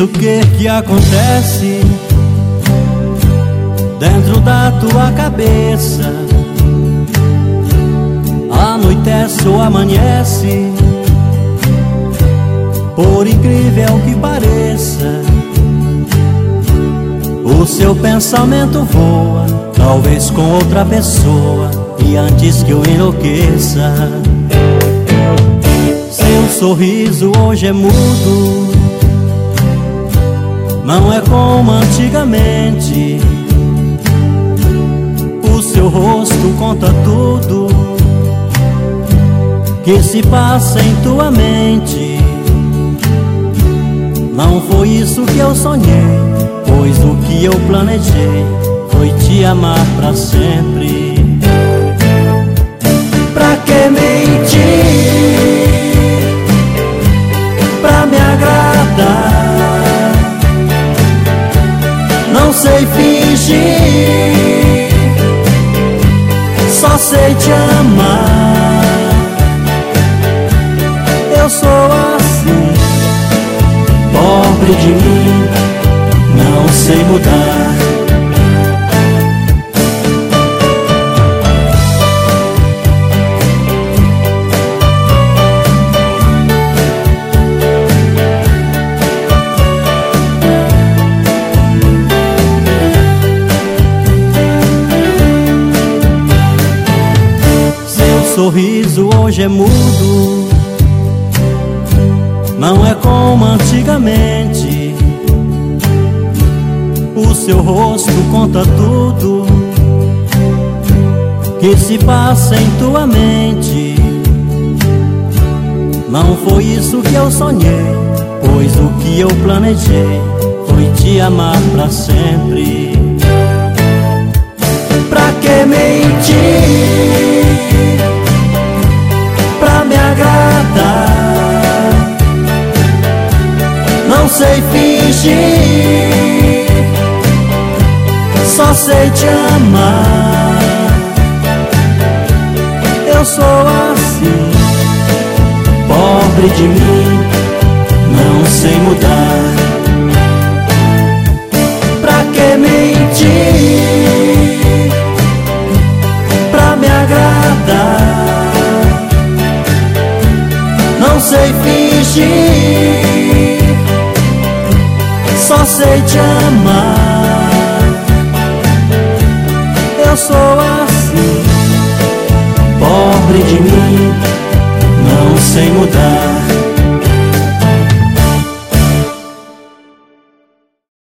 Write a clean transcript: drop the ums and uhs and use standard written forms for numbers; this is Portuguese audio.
o que acontece dentro da tua cabeça. Anoitece ou amanhece, por incrível que pareça, o seu pensamento voa, talvez com outra pessoa, e antes que eu enlouqueça. Seu sorriso hoje é mudo, não é como antigamente. O seu rosto conta tudo que se passa em tua mente. Não foi isso que eu sonhei, pois o que eu planejei foi te amar pra sempre. Pra que mentir pra me agradar? Não sei fingir, só sei te amar. Eu sou assim, pobre de mim, não sei mudar. Seu sorriso hoje é mudo, não é como antigamente. O seu rosto conta tudo que se passa em tua mente. Não foi isso que eu sonhei, pois o que eu planejei foi te amar pra sempre. Pra que mentir pra me agradar? Não sei fingir, só sei te amar. Eu sou assim, pobre de mim, não sei mudar. Pra que mentir pra me agradar? Não sei fingir, só sei te amar. Eu sou assim, pobre de mim, não sei mudar.